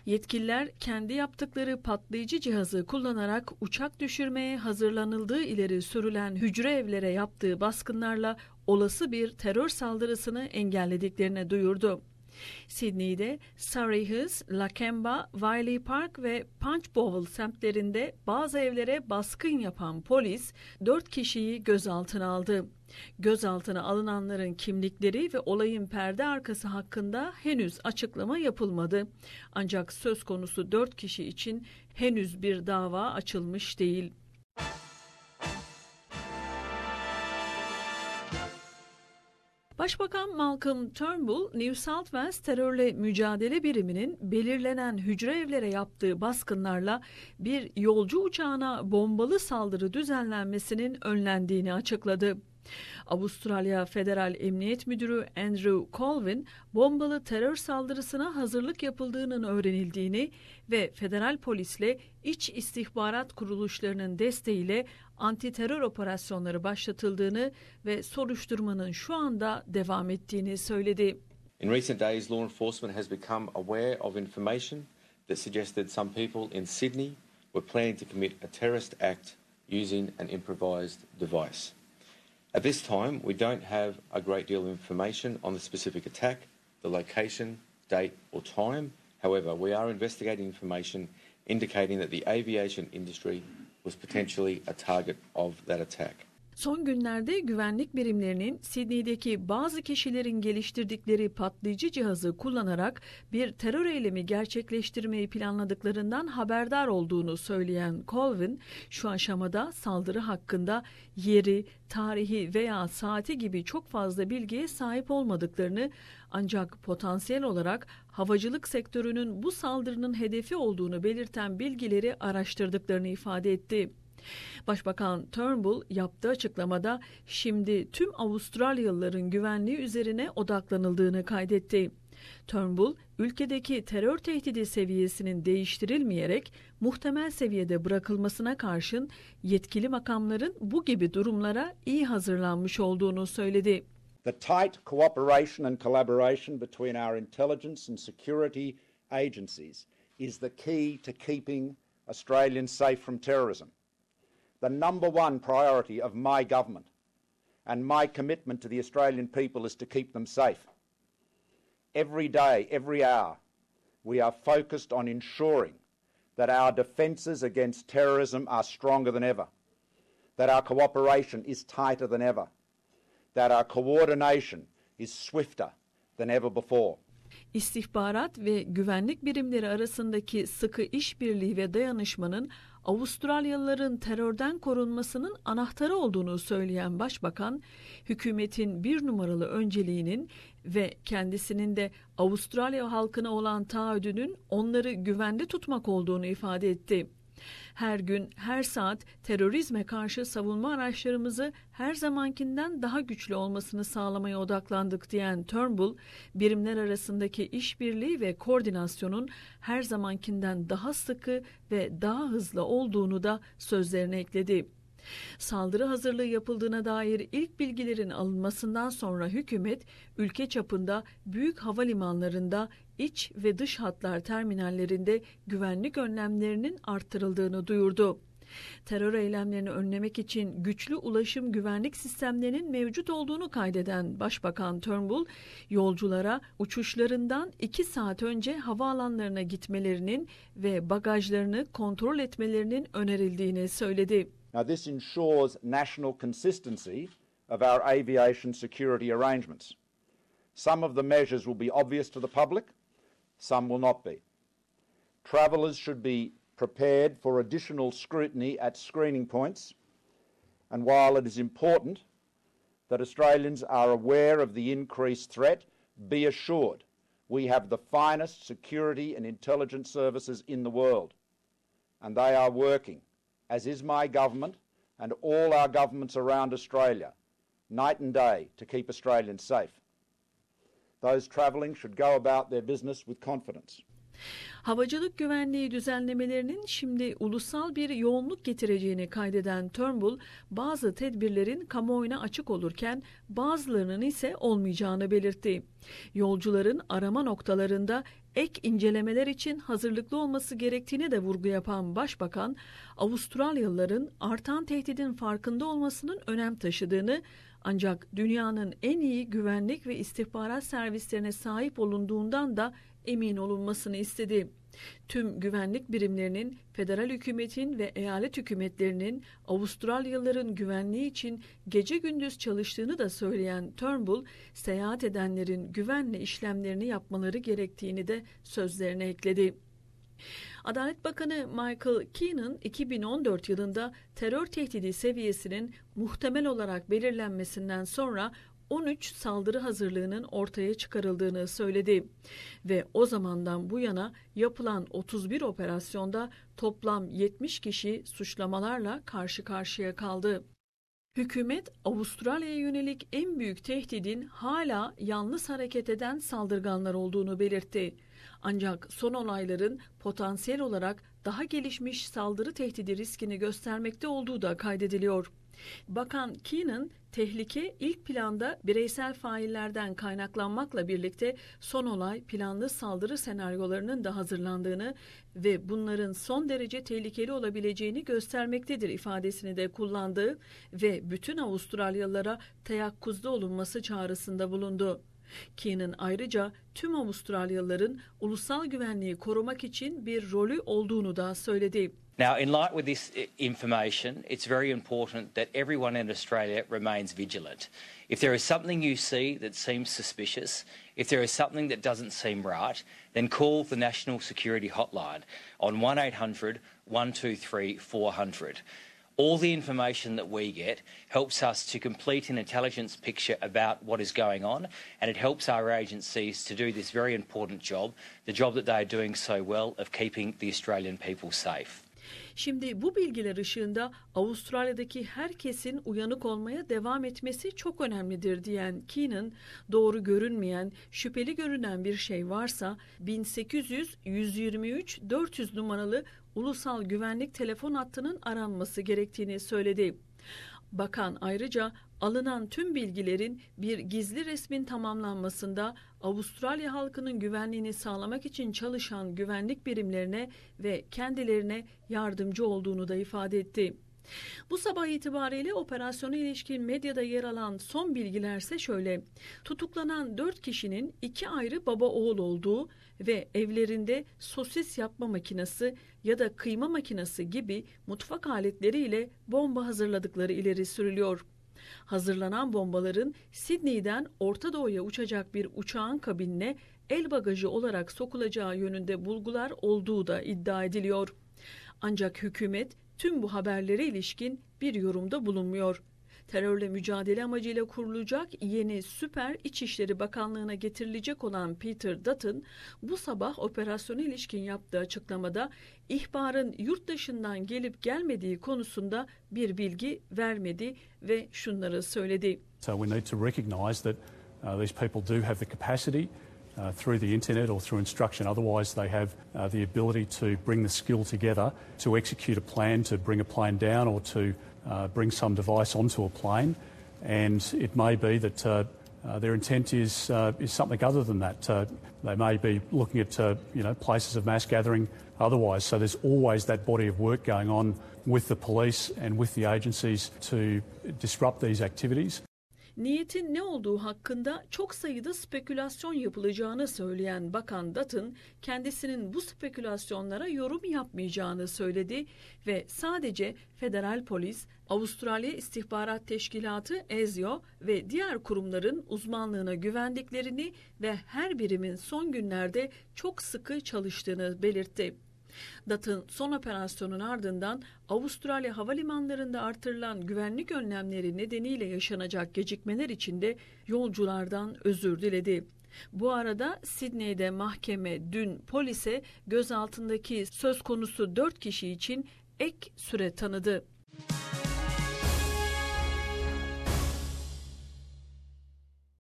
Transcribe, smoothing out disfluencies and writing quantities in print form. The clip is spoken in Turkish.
Yetkililer kendi yaptıkları patlayıcı cihazı kullanarak uçak düşürmeye hazırlanıldığı ileri sürülen hücre evlere yaptığı baskınlarla olası bir terör saldırısını engellediklerini duyurdu. Sydney'de Surrey Hills, Lakemba, Wiley Park ve Punchbowl semtlerinde bazı evlere baskın yapan polis 4 kişiyi gözaltına aldı. Gözaltına alınanların kimlikleri ve olayın perde arkası hakkında henüz açıklama yapılmadı. Ancak söz konusu 4 kişi için henüz bir dava açılmış değil. Başbakan Malcolm Turnbull, New South Wales Terörle Mücadele Biriminin belirlenen hücre evlere yaptığı baskınlarla bir yolcu uçağına bombalı saldırı düzenlenmesinin önlendiğini açıkladı. Avustralya Federal Emniyet Müdürü Andrew Colvin, bombalı terör saldırısına hazırlık yapıldığının öğrenildiğini ve federal polisle iç istihbarat kuruluşlarının desteğiyle anti-terör operasyonları başlatıldığını ve soruşturmanın şu anda devam ettiğini söyledi. In recent days, law enforcement has become aware of information that suggested some people in Sydney were planning to commit a terrorist act using an improvised device. At this time, we don't have a great deal of information on the specific attack, the location, date or time. However, we are investigating information indicating that the aviation industry was potentially a target of that attack. Son günlerde güvenlik birimlerinin Sydney'deki bazı kişilerin geliştirdikleri patlayıcı cihazı kullanarak bir terör eylemi gerçekleştirmeyi planladıklarından haberdar olduğunu söyleyen Colvin, şu aşamada saldırı hakkında yeri, tarihi veya saati gibi çok fazla bilgiye sahip olmadıklarını, ancak potansiyel olarak havacılık sektörünün bu saldırının hedefi olduğunu belirten bilgileri araştırdıklarını ifade etti. Başbakan Turnbull yaptığı açıklamada şimdi tüm Avustralyalıların güvenliği üzerine odaklanıldığını kaydetti. Turnbull, ülkedeki terör tehdidi seviyesinin değiştirilmeyerek muhtemel seviyede bırakılmasına karşın yetkili makamların bu gibi durumlara iyi hazırlanmış olduğunu söyledi. The tight cooperation and collaboration between our intelligence and security agencies is the key to keeping Australians safe from terrorism. The number one priority of my government and my commitment to the Australian people is to keep them safe. Every day, every hour, we are focused on ensuring that our defences against terrorism are stronger than ever, that our cooperation is tighter than ever, that our coordination is swifter than ever before. İstihbarat ve güvenlik birimleri arasındaki sıkı işbirliği ve dayanışmanın Avustralyalıların terörden korunmasının anahtarı olduğunu söyleyen Başbakan, hükümetin bir numaralı önceliğinin ve kendisinin de Avustralya halkına olan taahhüdünün onları güvende tutmak olduğunu ifade etti. Her gün, her saat terörizme karşı savunma araçlarımızı her zamankinden daha güçlü olmasını sağlamaya odaklandık diyen Turnbull, birimler arasındaki işbirliği ve koordinasyonun her zamankinden daha sıkı ve daha hızlı olduğunu da sözlerine ekledi. Saldırı hazırlığı yapıldığına dair ilk bilgilerin alınmasından sonra hükümet, ülke çapında büyük havalimanlarında, iç ve dış hatlar terminallerinde güvenlik önlemlerinin arttırıldığını duyurdu. Terör eylemlerini önlemek için güçlü ulaşım güvenlik sistemlerinin mevcut olduğunu kaydeden Başbakan Turnbull, yolculara uçuşlarından 2 saat önce havaalanlarına gitmelerinin ve bagajlarını kontrol etmelerinin önerildiğini söyledi. Now, this ensures national consistency of our aviation security arrangements. Some of the measures will be obvious to the public, some will not be. Travellers should be prepared for additional scrutiny at screening points, and while it is important that Australians are aware of the increased threat, be assured we have the finest security and intelligence services in the world, and they are working, as is my government and all our governments around Australia, night and day to keep Australians safe. Those travelling should go about their business with confidence. Havacılık güvenliği düzenlemelerinin şimdi ulusal bir yoğunluk getireceğini kaydeden Turnbull, bazı tedbirlerin kamuoyuna açık olurken bazılarının ise olmayacağını belirtti. Yolcuların arama noktalarında ek incelemeler için hazırlıklı olması gerektiğini de vurgu yapan Başbakan, Avustralyalıların artan tehdidin farkında olmasının önem taşıdığını, ancak dünyanın en iyi güvenlik ve istihbarat servislerine sahip olunduğundan da emin olunmasını istedi. Tüm güvenlik birimlerinin, federal hükümetin ve eyalet hükümetlerinin Avustralyalıların güvenliği için gece gündüz çalıştığını da söyleyen Turnbull, seyahat edenlerin güvenle işlemlerini yapmaları gerektiğini de sözlerine ekledi. Adalet Bakanı Michael Keenan, 2014 yılında terör tehdidi seviyesinin muhtemel olarak belirlenmesinden sonra 13 saldırı hazırlığının ortaya çıkarıldığını söyledi ve o zamandan bu yana yapılan 31 operasyonda toplam 70 kişi suçlamalarla karşı karşıya kaldı. Hükümet, Avustralya'ya yönelik en büyük tehdidin hala yalnız hareket eden saldırganlar olduğunu belirtti. Ancak son olayların potansiyel olarak daha gelişmiş saldırı tehdidi riskini göstermekte olduğu da kaydediliyor. Bakan Keenan, tehlike ilk planda bireysel faillerden kaynaklanmakla birlikte son olay planlı saldırı senaryolarının da hazırlandığını ve bunların son derece tehlikeli olabileceğini göstermektedir ifadesini de kullandığı ve bütün Avustralyalılara teyakkuzda olunması çağrısında bulundu. Keenan ayrıca tüm Avustralyalıların ulusal güvenliği korumak için bir rolü olduğunu da söyledi. Now, in light with this information, it's very important that everyone in Australia remains vigilant. If there is something you see that seems suspicious, if there is something that doesn't seem right, then call the National Security Hotline on 1-800-123-400. All the information that we get helps us to complete an intelligence picture about what is going on, and it helps our agencies to do this very important job, the job that they are doing so well of keeping the Australian people safe. Şimdi bu bilgiler ışığında Avustralya'daki herkesin uyanık olmaya devam etmesi çok önemlidir diyen Keenan, doğru görünmeyen, şüpheli görünen bir şey varsa 1800-123-400 numaralı ulusal güvenlik telefon hattının aranması gerektiğini söyledi. Bakan ayrıca alınan tüm bilgilerin bir gizli resmin tamamlanmasında Avustralya halkının güvenliğini sağlamak için çalışan güvenlik birimlerine ve kendilerine yardımcı olduğunu da ifade etti. Bu sabah itibariyle operasyona ilişkin medyada yer alan son bilgilerse şöyle: tutuklanan 4 kişinin 2 ayrı baba oğul olduğu ve evlerinde sosis yapma makinesi ya da kıyma makinesi gibi mutfak aletleriyle bomba hazırladıkları ileri sürülüyor. Hazırlanan bombaların Sydney'den Orta Doğu'ya uçacak bir uçağın kabinine el bagajı olarak sokulacağı yönünde bulgular olduğu da iddia ediliyor. Ancak hükümet tüm bu haberlere ilişkin bir yorumda bulunmuyor. Terörle mücadele amacıyla kurulacak yeni Süper İçişleri Bakanlığı'na getirilecek olan Peter Dutton, bu sabah operasyona ilişkin yaptığı açıklamada ihbarın yurt dışından gelip gelmediği konusunda bir bilgi vermedi ve şunları söyledi. So we need to recognise that these people do have the capacity through the internet or through instruction. Otherwise, they have the ability to bring the skill together to execute a plan, to bring a plane down or to bring some device onto a plane. And it may be that their intent is something other than that. They may be looking at places of mass gathering otherwise. So there's always that body of work going on with the police and with the agencies to disrupt these activities. Niyetin ne olduğu hakkında çok sayıda spekülasyon yapılacağını söyleyen Bakan Dutton, kendisinin bu spekülasyonlara yorum yapmayacağını söyledi ve sadece federal polis, Avustralya İstihbarat Teşkilatı ASIO ve diğer kurumların uzmanlığına güvendiklerini ve her birimin son günlerde çok sıkı çalıştığını belirtti. Dutton son operasyonun ardından Avustralya havalimanlarında artırılan güvenlik önlemleri nedeniyle yaşanacak gecikmeler için de yolculardan özür diledi. Bu arada Sydney'de mahkeme dün polise gözaltındaki söz konusu 4 kişi için ek süre tanıdı.